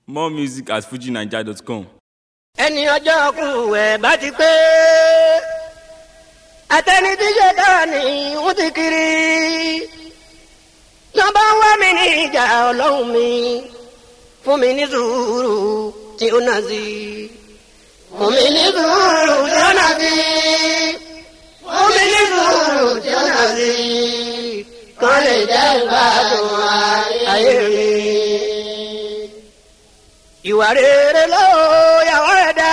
More music at fujinaija.com. ẹni ọjọ́ kù ẹ̀ bá ti pé àtẹni tí ṣe dání wọ́n ti kiri nọ́bà ń wá mi ní ìjà ọlọ́run mi fún mi ní sùúrù tí ó nà sí fún mi ní sùúrù tí ó nà sí fún mi ní sùúrù tí ó nà sí kàn lè jẹ́ ìgbádùn ayé mi. Ìwà rere ló yàwó ẹ̀dá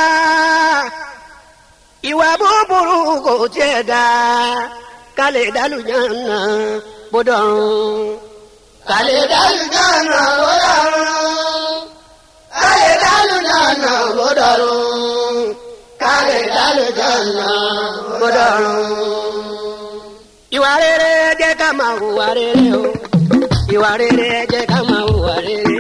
ìwà búburú kò tiẹ̀ dá ká lè dálùjánnà bó dọ̀run. Ká lè dálùjánnà bó dọ̀run. Ká lè dálùjánnà bó dọ̀run. Ká lè dálùjánnà bó dọ̀run. Ìwà rere jẹ́ ká máa hùwà rere o. Ìwà rere jẹ́ ká máa hùwà rere.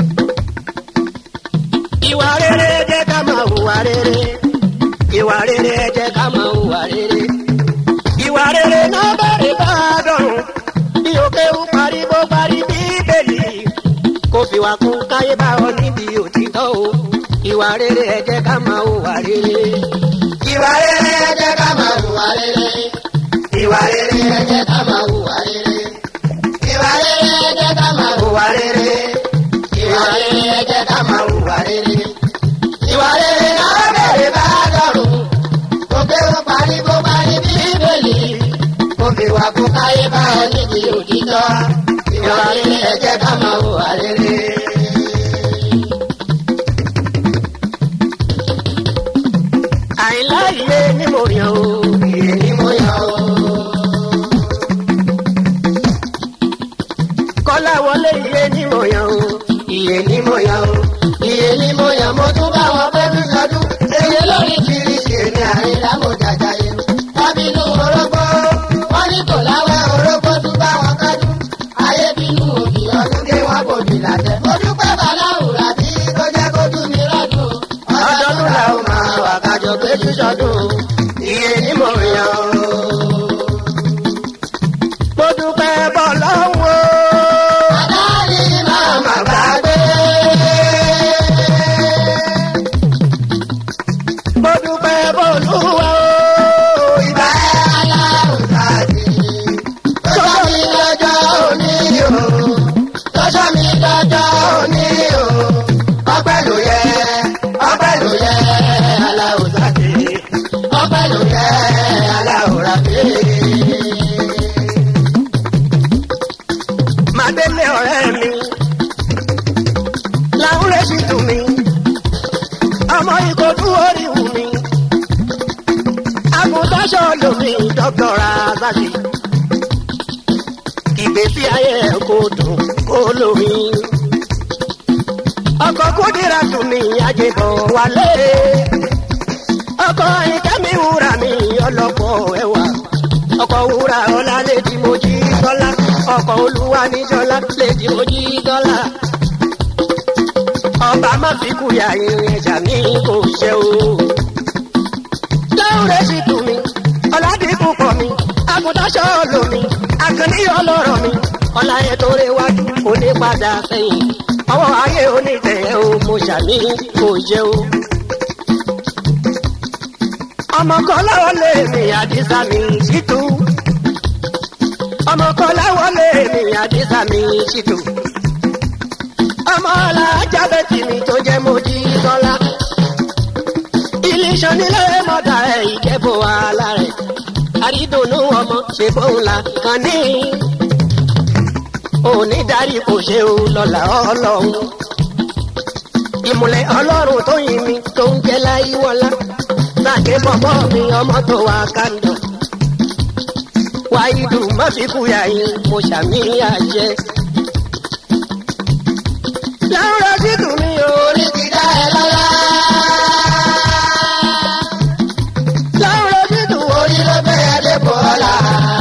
Ìwà rere jẹ́ ká máa hùwà rere. Ìwà rere jẹ́ ká máa hùwà rere. Ìwà rere náà bẹ̀rẹ̀ bá dọ̀run. Bí òkè ń parí bó parí bíbélì. Kò fi wá kún káyé bá ọ níbi òtítọ́ o. Ìwà rere jẹ́ ká máa hùwà rere. Ìwà rere jẹ́ ká máa hùwà rere. Ìwà rere jẹ́ ká máa hùwà rere. Ìwà rere jẹ́ ká máa hùwà rere. Ìwà rere jẹ́ ká máa hùwà rere. Ìwà rere náà bẹ̀rẹ̀ bá dọ̀run. Kò pé ó parí bó parí bíbélì. Kò fi wá kó káyé bá ọ níbi òtítọ́. Ìwà rere jẹ́ ká máa hùwà rere. Àìlá iye ni mo yàn o. Iye ni mo yàn o. Kọ́lá wọlé iye ni mo yàn o. Iye ni mo yàn o. Iye ni mo yàn mo tún bá wọn pẹ́ bí sọdún. Eye lórí kìrìsì èmi àríra mo jàjà yẹn. Tábìlú orógbó, wọ́n ní kò láwẹ́ orógbó tún bá wọn kájú. Ayé bínú òbí ọdún dé wọ́n bòbí làtẹ̀. Mo dúpẹ́ bàláwùrà tí tó jẹ́ kó dún mi lọ́dún. Ọdọọdún la ó máa wà kájọ pé sísọdún. Iye ni mo yàn o. Mo dúpẹ́ bọ́ lọ́wọ́. Adáyé máa má gbàgbé. Mo dúpẹ́ bọ́lúwa o. Ìbà aláwùjá ti. Tọ́jọ́ mi lọ́jọ́ òní o. Tọ́jọ́ mi lọ́jọ́ òní o. Ọpẹ́ ló yẹ aláwùjá ti. Ọpẹ́ ló yẹ aláwùjá ti. Màdélé ọ̀rẹ́ mi. Láwùrẹ́ sì dùn mí. Ọmọ Ìkòdú orí wù mí. Àgùntàṣọ lómi dọ́kítọ̀rà Zaki. Ìgbésí ayé kò dùn kó lómi. Ọkọ̀ Kúdírà tún mi àjẹbọ̀ wálé. Ọkọ̀ Ìkẹ́mi wúrà mi ọlọ́pọ̀ ẹwà. Ọkọ̀ wúrà ọlá létí mo jí dọ́là. Ọkọ̀ olúwa níjọ́lá létí mo jí dọ́là. Ọba má fi kúyà ìrìn ẹ̀jà mi kò ṣe o. Láwùrẹ́ sì tù mí, ọ̀làdìkù pọ̀ mi, àgùntàṣọ́ lò mí, àkànní ọlọ́rọ̀ mi, ọ̀là ẹ̀ tó réwájú kò ní padà sẹ́yìn. Ọwọ́ ayé onítẹ̀ o, mo ṣàmì kò ṣe o. Ọmọ kan láwọ́ lé mi àdìsá mi ṣìtú. Ọmọ kan láwọ́ lé mi àdìsá mi ṣìtú. Ọmọ alájà bẹ́tì mi tó jẹ́ mojí tọ́lá. Iléeṣẹ́ nílé mọ́tà ẹ̀ ìjẹ́bù wàhálà rẹ̀. Àrídùnnú ọmọ ṣe bóun la kàn ní. Òní darí kò ṣe o lọ́la ọlọ́run. Ìmùlẹ̀ ọlọ́run tó yin mi tó ń jẹ́ láyíwọ́lá. Sàké bọ̀bọ̀ mi ọmọ tó wà kàndọ̀. Wáyídù má fi kúyà yín mo ṣàmì àjẹ. Láwùrọ̀ sí tù mí o. Orí ti dá ẹ lọ́lá. Láwùrọ̀ sí tù orí ló bẹ́ ẹ dépò ọ̀la.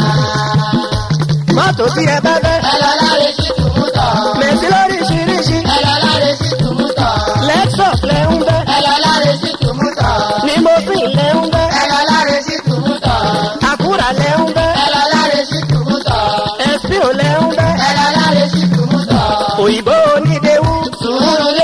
Mọ́tò tí ẹ bá bẹ́. Ẹ lọ láre sí tùmútọ̀. Mẹ̀sí lóríṣiríṣi. Ẹ lọ láre sí tùmútọ̀. Lexus lẹ ń bẹ́. Ẹ lọ láre sí tùmútọ̀. Limousine lẹ ń bẹ́. Ẹ lọ láre sí tùmútọ̀. Àkúrà lẹ ń bẹ́. Ẹ lọ láre sí tùmútọ̀. Ẹ̀sìn ò lẹ ń bẹ́. Ẹ lọ láre sí tùmútọ̀. Òyìnbó onídéwú. Sùúrù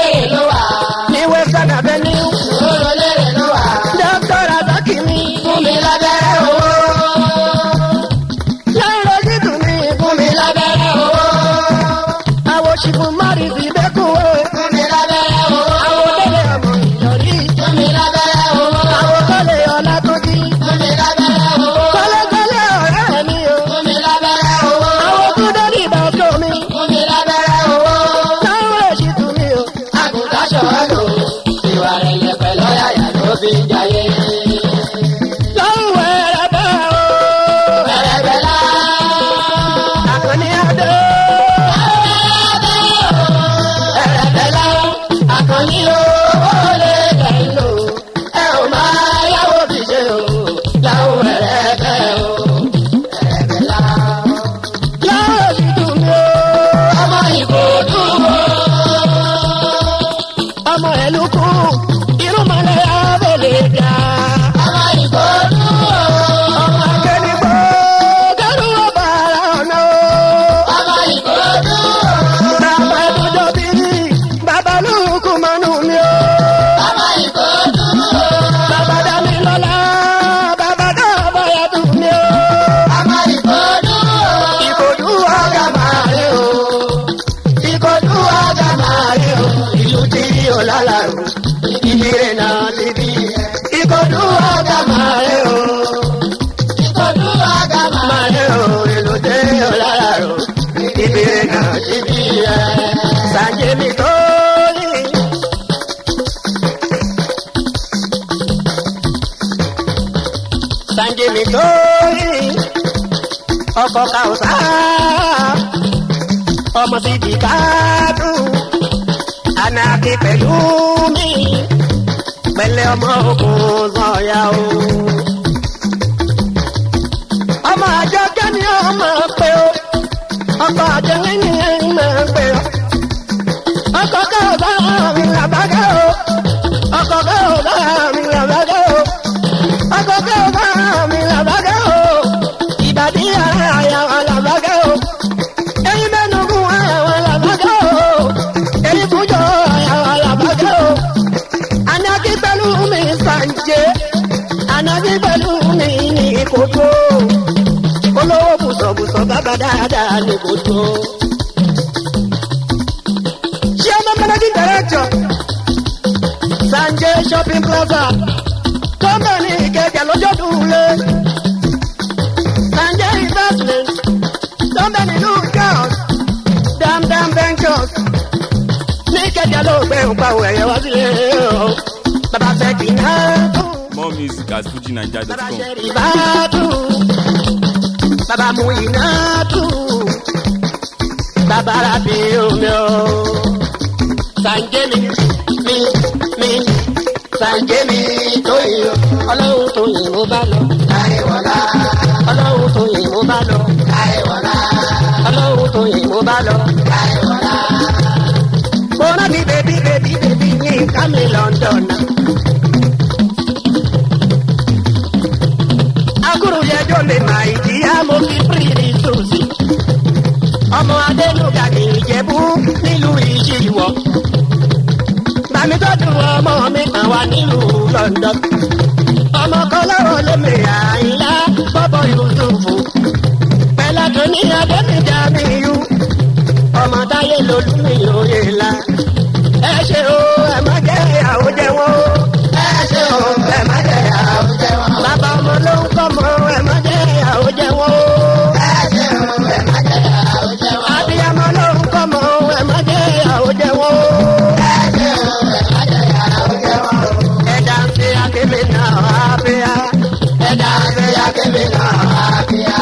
fi jayé. Lọ́wọ́ ẹ̀rẹ̀bẹ̀ o. Ẹ̀rẹ̀bẹ̀ la. Àkànní adé. Ẹ̀rẹ̀bẹ̀ la. Àkànní o. Ó lè dẹ̀yìn lò. Ẹ ò máa yáwó fi ṣe o. Lọ́wọ́ ẹ̀rẹ̀bẹ̀ o. Ẹ̀rẹ̀bẹ̀ la. Yóò sì dùn mí o. Ọmọ ìbò dùn o. Ọmọ ẹ̀lú kú. Irúnmọlẹ̀ abẹ́lẹ̀ dá. Ọmọ ìbò dùn o. Ọmọ akẹ́nìbó. Dẹ́rù ọba ara ọ̀nà o. Ọmọ ìbò dùn o. Bàbá ẹ̀dùjọ́ bí bàbá lùkù mọ́nú mi o. Ọmọ ìbò dùn o. Bàbá dàmí lọ́la. Bàbá dàbọ̀ yàtọ̀ mi o. Ọmọ ìbò dùn o. Ìkòdú ọ̀gá máa rí o. Ìkòdú ọ̀gá máa rí o. Ìlú tí yóò lálàrú. Ìbílẹ̀ náà ti bí. Ìkòdú ọ̀gá máa rí o. Ìkòdú ọ̀gá máa rí o. Ìlú tí yóò lálàrú. Ìbílẹ̀ náà ti bí. Sànjẹ́ mi tó yìí. Sànjẹ́ mi tó yìí. Ọkọ̀ kàwùsà. Ọmọ sì di káàdùn. Anaki pẹ̀lú mi. Pẹ̀lẹ́ ọmọ ogun sọ̀yà o. Ọmọ àjọkẹ́ ni ọmọ pé o. Ọkọ̀ àjọkẹ́ ni ọmọ pé o. Ọkọ̀ kẹ́ọ̀dá mi làbágẹ́ o. Ọkọ̀ kẹ́ọ̀dá mi làbágẹ́ o. Ọkọ̀ kẹ́ọ̀dá mi làbágẹ́ o. Ìbàdí àyàwó làbágẹ́ o. Ẹyin mẹ́nu gún àyàwó làbágẹ́ o. Ẹyin fújọ àyàwó làbágẹ́ o. Anaki pẹ̀lú mi Sànjẹ́. Anaki pẹ̀lú mi ní Ìkòdú. Olówó bùsọ̀bùsọ̀ bàbá dáadáa ní Ìkòdú. Chairman Managing Director. Sànjẹ́ Shopping Plaza. Company Ìkẹjà lọ́jọ́ dùnlé. Sànjẹ́ Investment. Company Lucas. Dam Ventures. Ní Ìkẹjà ló gbé òpàwọ̀ ẹ̀yẹ wá sílé o. Bàbá fẹ́ kì í náà tún. More music at Bàbá FujiNiger.com. ṣẹ̀rì bá tún. Bàbá mú iná tún. Bàbá rà bí omi o. Sànjẹ́ mi. Sànjẹ́ mi tó yìí o. Ọlọ́run tó yìí mo bá lọ. Láìwọ̀lá. Ọlọ́run tó yìí mo bá lọ. Láìwọ̀lá. Ọlọ́run tó yìí mo bá lọ. Láìwọ̀lá. Mo rántí bèbí ní Kami London. Akúrú yẹjọ́ lè máa ìjìyà mo fi pírì sòsì. Ọmọ Adénúgà ní Ìjẹ̀bú nílùú Ìṣìwọ̀. Bàmí tọ́jú ọmọ mi kan wá nílùú London. Ọmọ kan lọ́wọ́ lómi Àyìnlá bọ́bọ̀ Yusufu. Pẹ̀lá tó ní Adémíjà mi yú. Ọmọ táyé lolú mi òye la. Ẹ ṣe o, ẹ má jẹ́ ìyàwó jẹ wọ́n o. Ẹ ṣe o, ẹ má jẹ́ ìyàwó jẹ wọ́n o. Bàbá ọmọ ló ń kọ́ mọ́, ẹ má jẹ́ ìyàwó jẹ wọ́n o. Ẹ ṣe o, ẹ má jẹ́ ìyàwó jẹ wọ́n o. Abiyamọ ló ń kọ́ mọ́, ẹ má jẹ́ ìyàwó jẹ wọ́n o. Ẹ ṣe o, ẹ má jẹ́ ìyàwó jẹ wọ́n o. Ẹ̀dá ń ṣe akémi náà àbíyá. Ẹ̀dá ń ṣe akémi náà àbíyá.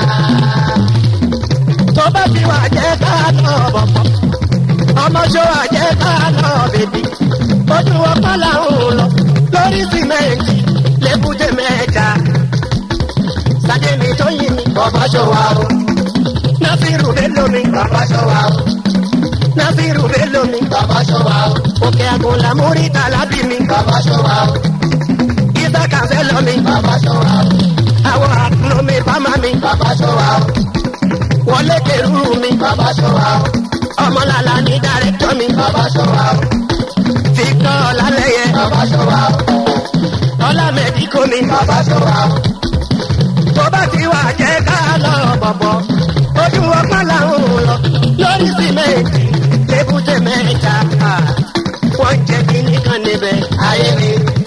Tó bá ti wà jẹ́ ká lọ bọ̀bọ̀. Ọmọ ṣó wà jẹ́ ká lọ bèbí. Ojú ọpá làwọn lọ lórí sìmẹ́ǹtì lébùté mẹ́ta. Sànjẹ́ mi tó yìn mí. Bàbá ṣó wa o. Násìrù Bello mi. Bàbá ṣó wa o. Násìrù Bello mi. Bàbá ṣó wa o. Òkè Àgùnlá Múrítà lábí mi. Bàbá ṣó wa o. Ìsá Kànsẹ́lọ̀ mi. Bàbá ṣó wa o. Àwọn àtúnú mi bámá mi. Bàbá ṣó wa o. Wọlé kẹrù mi. Bàbá ṣó wa o. Ọmọlàlà ní dàrẹ́tọ̀ mi. Bàbá ṣó wa o. Victor Ọlálẹ́yẹ. Bàbá ṣó wa o. Ọlámẹ́díkò mi. Bàbá ṣó wa o. Tó bá ti wà jẹ́ ká lọ bọ̀bọ̀. Ojú ọpá làwọn lọ lórí sìmẹ́ǹtì lébùté mẹ́ta. Wọ́n jẹ́ kíní kan níbẹ̀ ayé mi.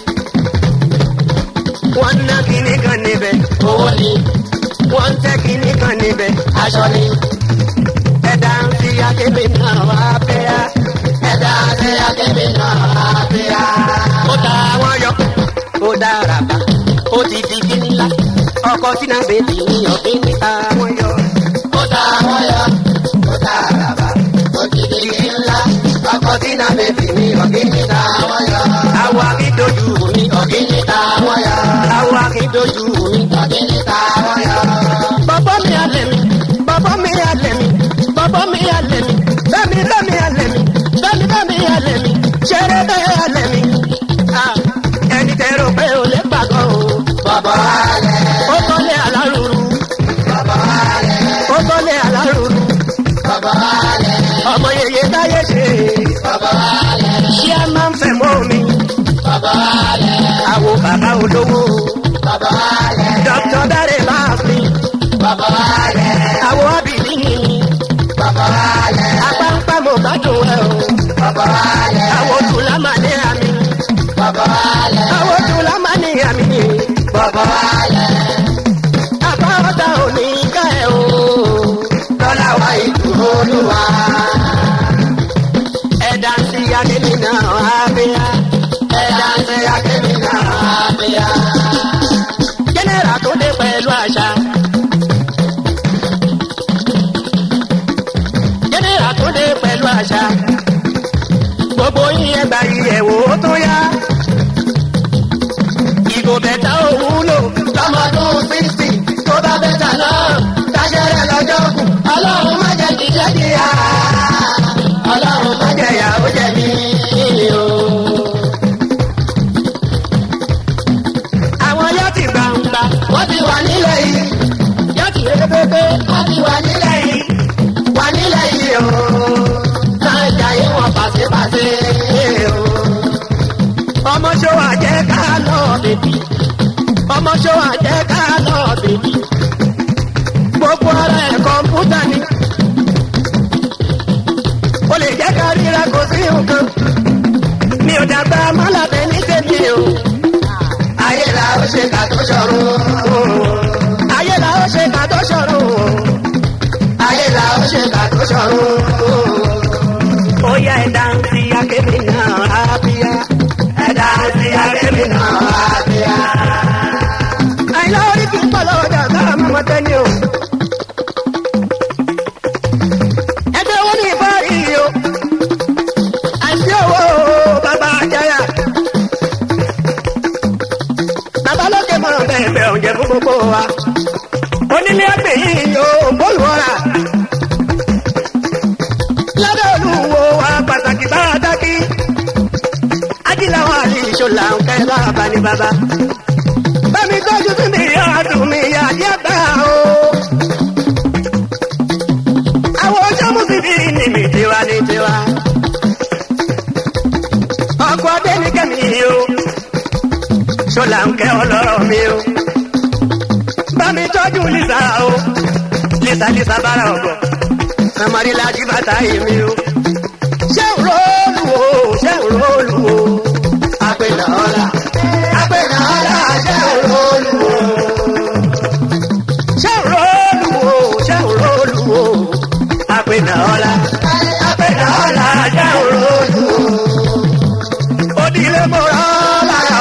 Wọ́n ná kíní kan níbẹ̀ owó ni. Wọ́n tẹ́ kíní kan níbẹ̀ aṣọ ni. Ẹ̀dá ń fi akébé náà wá bẹ́ẹ̀. Ẹ̀dá ń fi akébé náà wá bẹ́ẹ̀. Ó ta wọ́n yọ. dára bá ó ti di kíní ńlá ọkọ tí náà bèbí ní ọ̀gbìn níta wọ́n yọ. ó ta wọ́n yọ ó dára bá ó ti di kíní ńlá ọkọ tí náà bèbí ní ọ̀gbìn níta wọ́n yọ. àwọ̀ akídojú mi ọ̀gbìn níta wọ́n yọ. àwọ̀ akídojú mi ọ̀gbìn níta wọ́n yọ. bàbá mi alẹ́ mi bàbá mi alẹ́ mi bàbá mi alẹ́ mi bẹ́mi bẹ́mi alẹ́ mi bẹ́mi bẹ́mi alẹ́ mi ṣeré bẹ́ẹ̀ alẹ́ mi. ẹni tẹ́rọ pé o lè gbàgbọ́ o. bàbá alẹ́. ó tọ́lé alárùrù. bàbá alẹ́. ó tọ́lé alárùrù. bàbá alẹ́. ọmọ yeye táyé ṣe. bàbá alẹ́. ṣé ẹ máa ń fẹ́ mọ́ mi. bàbá alẹ́. àwo bàbá olówó. bàbá alẹ́. dókítà dáre máa fi. bàbá alẹ́. àwo abìlí ni. bàbá alẹ́. apáńpá mo bá dùn ẹ o. bàbá alẹ́. àwo tùlá máa ní àmì. bàbá alẹ́. àwo tùlá máa ní àmì. bàbá alẹ́. àbáwọ̀dà ò ní ká ẹ o. lọ́la wa ìdúró olúwa. ẹ̀dá ń sí akémi náà ábíyá. ẹ̀dá ń sí akémi náà ábíyá. jẹ́nẹ́rà tó dé pẹ̀lú àṣà. jẹ́nẹ́rà tó dé pẹ̀lú àṣà. gbogbo yín ẹgbà ìyẹ̀wò tó yá. ìgò bẹ̀tà òwúlò lọ́mọdún 60 tó bá bẹ̀tà náà táṣẹ́rẹ́ lọ́jọ́ kù. ọlọ́run má jẹ́ kí jẹ́ kí á. ọlọ́run má jẹ́ ìyàwó jẹ́ mi o. àwọn yóò ti gbàǹgbà wọ́n ti wà nílẹ̀ yìí. yóò ti rébébé wọ́n ti wà nílẹ̀ yìí. wà nílẹ̀ yìí o. náà jayé wọn pàṣípàṣẹ o. ọmọ ṣòwò àjẹ́ ká lọ bèbí. ọmọ ṣòwò àjẹ́ ká lọ bèbí. gbogbo ara ẹ̀ kọ̀ǹpútà ni. o lè jẹ́ ká ríra kò sí nǹkan. mi ò dàgbà mọ́làbẹ́ ní tèmi o. ayé la ó ṣe ká tó ṣọ̀run. ayé la ó ṣe ká tó ṣọ̀run. ayé la ó ṣe ká tó ṣọ̀run. ó yá ẹ̀dá ń fi akémi náà ábíyá. ẹ̀dá ń fi akémi náà ábíyá. àìlá orí kì í pọ̀ lọ́wọ́ dà ká mọ́ tẹ́lẹ̀ o. ẹgbẹ́ owó ní ìbárí o. àìsí owó bàbá àjáyà. bàbá lókè mọ̀ bẹ́ẹ̀ bẹ́ẹ̀ oúnjẹ fún gbogbo wa. onílé ẹgbẹ́ yìí yóò bóyú ọ̀rà. lábẹ́ olúwo wa pàtàkì bá a dákí. ajíláwọ̀ àti ìṣòlà ń kẹ́ láàbà ní bàbá. bámi tọ́jú sí mi ọdún mi yàjẹ́ gbà o. àwọn ọjọ́mú sì fi ní mi tiwa ní tiwa. ọkọ̀ adé ní kẹ́mi o. ṣòlà ń kẹ́ ọlọ́rọ̀ mi o. bámi tọ́jú lisa o. lisa bára ọ̀gọ̀. samari lajú bàtà èmi o. ṣé ń róòlù o ṣé ń róòlù o. àpènà ọ̀la àpènà ọ̀la ṣé ń róòlù o. ṣé ń róòlù o ṣé ń róòlù o. àpènà ọ̀la àpènà ọ̀la ṣé ń róòlù o. òdìlé mo rọ́ láyọ̀.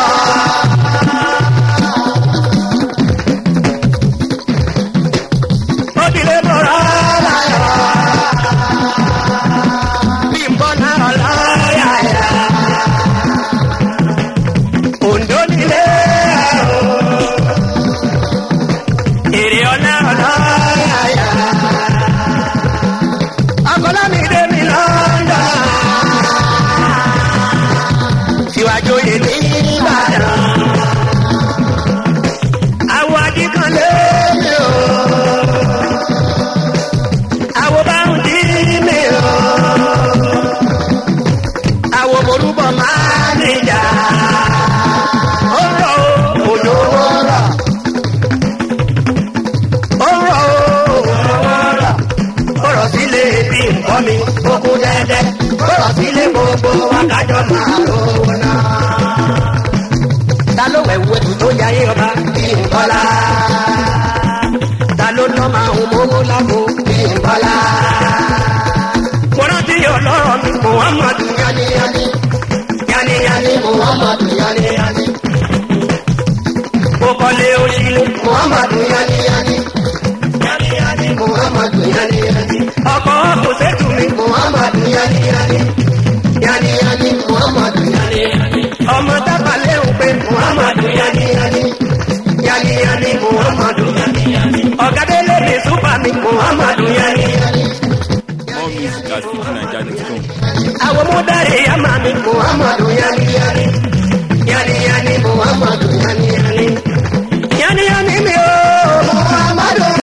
òdìlé mo rọ́ láyọ̀. bí n bọ́ náà lọ́yà yá. Ondo nílé o. èrè ọ̀nà lọ́yà yá. akọ́lá mi dé mi lọ́ńdà. síwájú yìí ní Ìbàdàn. àwọn adigun lé mi o. àwọn bá ń dí mi o. àwọn morúbọ máa níjà. ó rọ̀ o olówó rọ̀. ó rọ̀ o olówó rọ̀. ó rọ̀ sílé bí nǹkan mi ó kú dẹ́dẹ́. ó rọ̀ sílé gbogbo wákàjọ́ máa lówó náà. ta ló wẹ̀wù ètò tó jayé ọba bí Bọ́lá? ta ló lọ́ máa ń mówó lágbo bí Bọ́lá? mo rántí ọlọ́rọ̀ mi Muhammadu yaniyani yaniyani Muhammadu yaniyani. àwọn mú dárí yàmà mi Muhammadu